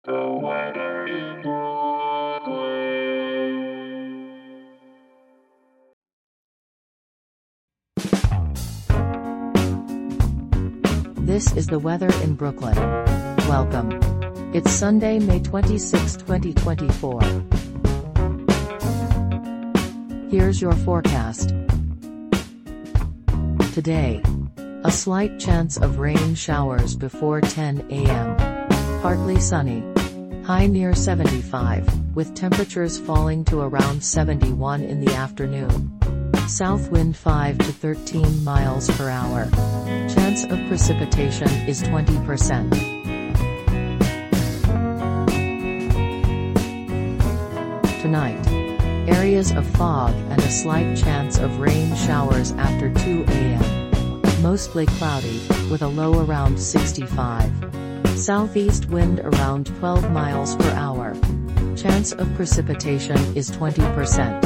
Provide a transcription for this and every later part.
The weather in Brooklyn. This is the weather in Brooklyn. Welcome. It's Sunday, May 26, 2024. Here's your forecast. Today, a slight chance of rain showers before 10 a.m. Partly sunny. High near 75, with temperatures falling to around 71 in the afternoon. South wind 5 to 13 miles per hour. Chance of precipitation is 20%. Tonight, areas of fog and a slight chance of rain showers after 2 a.m. Mostly cloudy, with a low around 65. Southeast wind around 12 miles per hour. Chance of precipitation is 20%.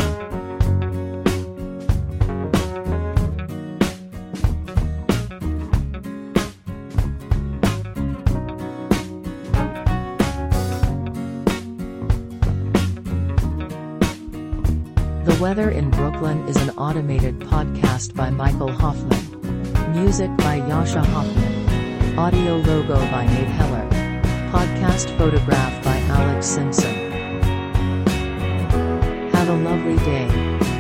The Weather in Brooklyn is an automated podcast by Michael Hoffman. Music by Yasha Hoffman. Audio logo by Nate Heller. Podcast photograph by Alex Simpson. Have a lovely day.